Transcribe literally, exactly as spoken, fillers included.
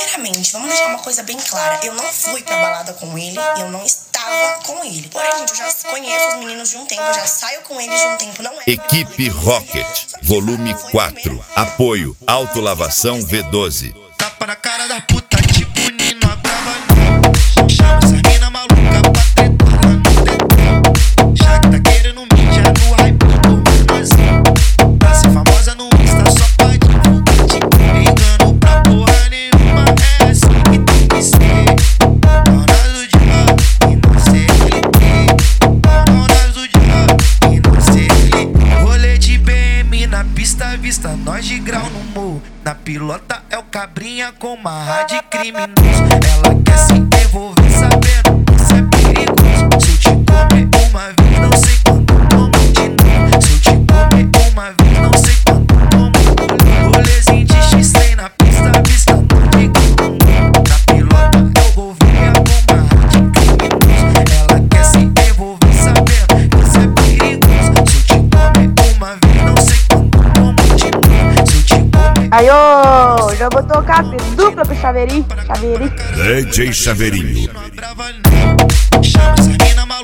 primeiramente, vamos deixar uma coisa bem clara. Eu não fui pra balada com ele, eu não estava com ele. Porém, gente, eu já conheço os meninos de um tempo, eu já saio com eles de um tempo. Não é Equipe Rocket, volume quatro. Apoio, Autolavação V doze. Tapa na cara da puta, tipo Nino Agrava. Chama essa mina maluca pra tretar lá no tetão. Já que tá querendo mídia no hype do menorzinho. Pra ser famosa no Insta só pode divulgar. Tipo, ligando pra porra nenhuma. É assim que tem que ser. Dona do diabo e não sei ele. Dona do diabo e não sei ele. Rolê de B M na pista, vista nós de grau no morro. Na pilota é o cabrinha com marra de criminoso. Ela quer se envolver sabendo que isso é perigoso. Se eu te comer uma vez, não sei quando como de novo. Se eu te comer uma vez, não sei quando como. Rolezinho de X-Trem na pista, vista no de grau. Na pilota é o golfinho com marra de criminoso. Ela quer se envolver sabendo que isso é perigoso. Se eu te comer uma vez, não sei quando como de novo. Se eu te comer. Aí, ô, já vou tocar dupla pro Chaveirinho, Chaveirinho. D J Chaveirinho. Chama essa mina maluca.